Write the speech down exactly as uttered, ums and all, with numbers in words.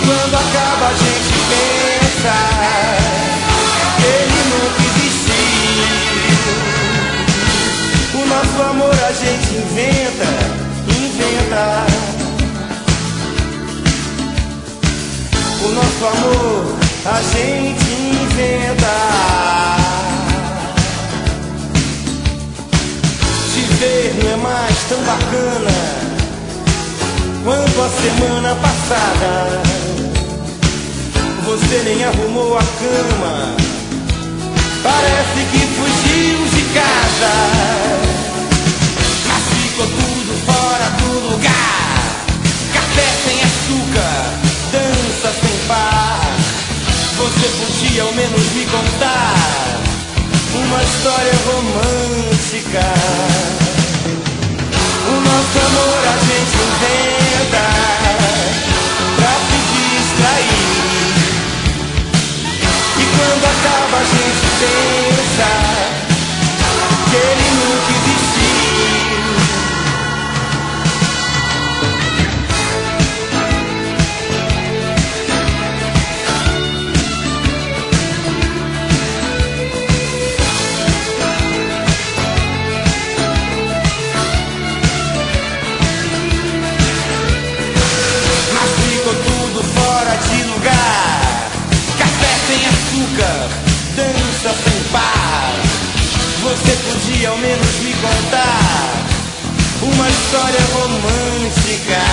quando acaba a gente pensa que ele nunca existiu. O nosso amor a gente inventa, inventa. O nosso amor a gente inventa. Te ver não é mais tão bacana quanto a semana passada. Você nem arrumou a cama, parece que fugiu de casa. Mas ficou tudo fora do lugar. Café sem açúcar, dança sem par. Você podia ao menos me contar uma história romântica. O nosso amor a gente inventa pra se distrair. E quando acaba a gente pensa que ele nunca existiu. Dança sem par. Você podia ao menos me contar uma história romântica.